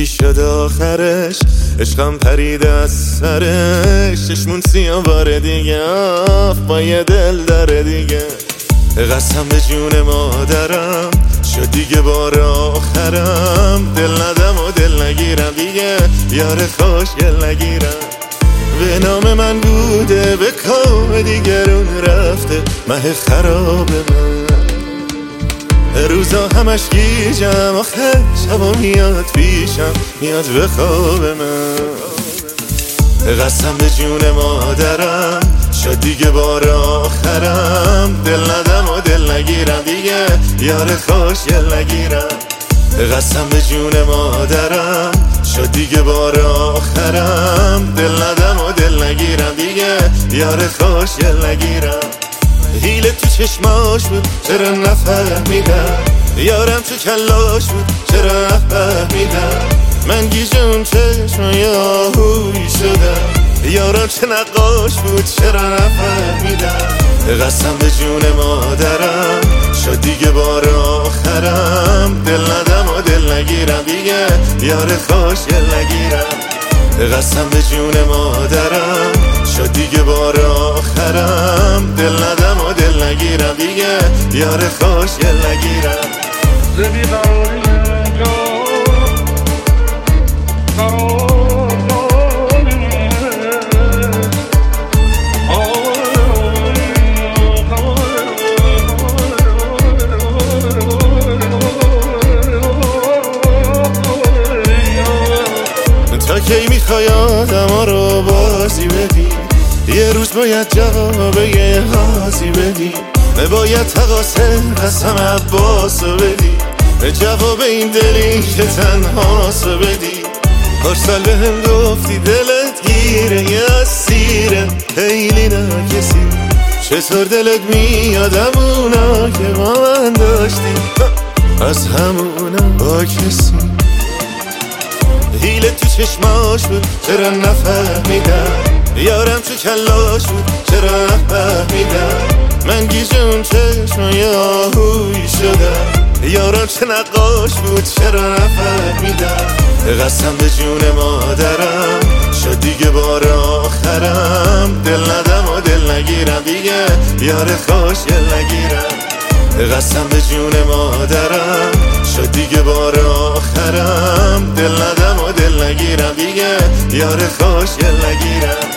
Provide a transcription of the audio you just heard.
شد آخرش، عشقم پرید از سرش، چشمون سیاه بار دیگه با یه دل داره دیگه. قسم به جون مادرم شد دیگه بار آخرم، دل ندم و دل نگیرم دیگه، یار خوشگل نگیرم. به نام من بوده به کام دیگرون رفته، مه خراب من روزا همش گیجم، آخه شبا میاد پیشم، میاد به خواب من. قسم به جون مادرم شد دیگه بار آخرم، دل ندم و دل نگیرم دیگه، یار خوشگل نگیرم. قسم به جون مادرم شد دیگه بار آخرم، دل ندم و دل نگیرم دیگه، یار خوشگل نگیرم. حیله تو چشماش بود چرا نفهمیدم، یارم تو کلاش بود چرا نفهمیدم. من گیجم چشمای آهویی شدم، یارم چه نقاش بود چرا نفهمیدم. قسم به جون مادرم شد دیگه بار آخرم، دل ندم و دل نگیرم دیگه، یار خوشگل نگیرم. قسم به جون مادرم شد دیگه بار آخرم، دل ندم و دل نگیرم دیگه، یار خوشگل نگیرم. تا کی میخوای آدما رو بازی بدی، یه روز باید جواب یه حاضی بدی، باید تقاسه قسم عباسو بدی، جواب این دلی که تنهاسو بدی. هر سال به هم گفتی دلت گیره یه اسیره، خیلی ناکسی، چطور دلت میادم اونا که با من داشتی، از همونا با کسی. حیله تو چشماش بود چرا نفهمیدم، یارم تو کلاش بود چرا نفهمیدم. من گیجم چشمای آهویی شدم، یارم چه نقاش بود چرا نفهمیدم. قسم به جون مادرم شد دیگه بار آخرم، دل ندم و دل نگیرم دیگه، یار خوشگل نگیرم. قسم به جون مادرم شد دیگه بار آخرم، دل ندم و دل نگیرم دیگه، یار خوشگل نگیرم.